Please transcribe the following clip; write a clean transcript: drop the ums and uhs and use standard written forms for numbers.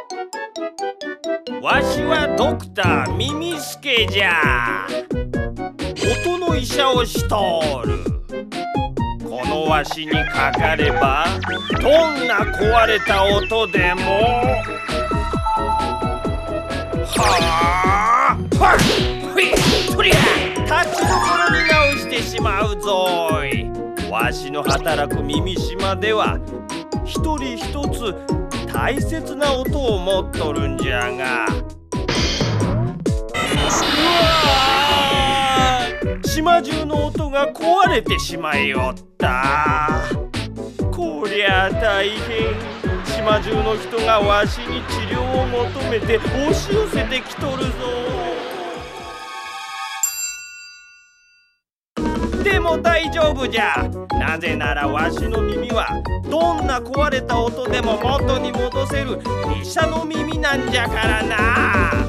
わしはドクターミミスケじゃ。音の医者をしとる。このわしにかかればどんな壊れた音でもはあはっふいとりゃ立ちどころに直してしまうぞい。わしの働く耳島では一人一つ大切な音を持っとるんじゃが、島中の音が壊れてしまいよった。こりゃ大変。島中の人がわしに治療を求めて押し寄せてきとるぞ。でも大丈夫じゃ。なぜならわしの耳はどんな壊れた音でも元に戻せる医者の耳なんじゃからな。